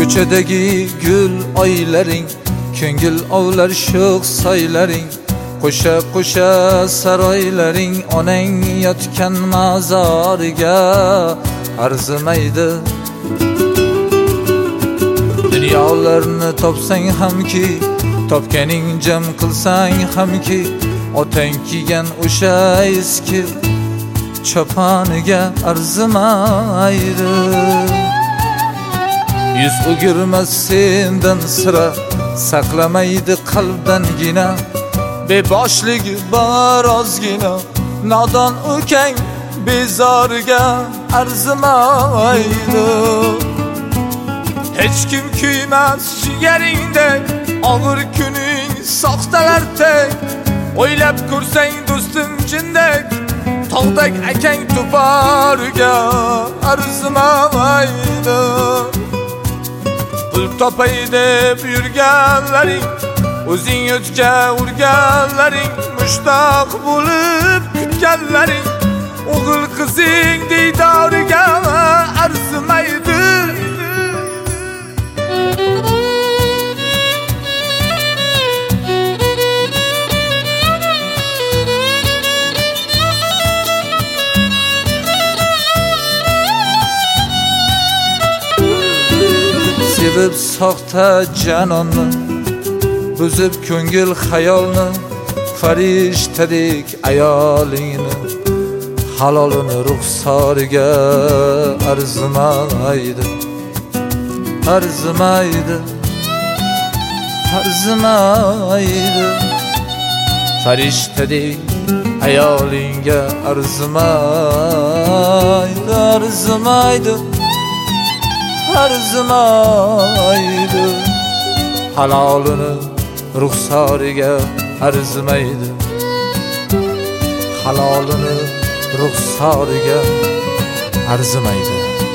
ko'chadagi gul oylaring, ko'ngil ovlar sho'x soylaring, qo'sha qo'sha saroylaring, onang yotgan mazoriga arzimaydi. Dunyolarni topsang hamki, topganing jam qilsang hamki, otang kiygan o'sha eski choponiga arzimaydi. Yuz o'girmas sendan sira, saqlamaydi qalbdangina, beboshlik bor ozgina, nodon ukang bezoriga arzimaydi. Hech kim kuymas jigaringdek, og'ir kuning soxtalardek, o'ylab ko'rsang do'stim jindek, tog'dak akang to'poriga arzimaydi. Pul topay deb yurganlaring, o'zing o'tga urganlaring, mushtoq bo'lib kutganlaring, o'g'il qizing diydoriga arzimaydi. Sevib soxta janonni, buzib ko'ngil xayolni, farishtadek ayolingni, halolini ruxsoriga arzimaydi. Arzimaydi, arzimaydi. Farishtadek ayolingga arzimaydi, arzimaydi, arzimaydi. Halolini ruxsoriga arzimaydi. Halolini ruxsoriga arzimaydi.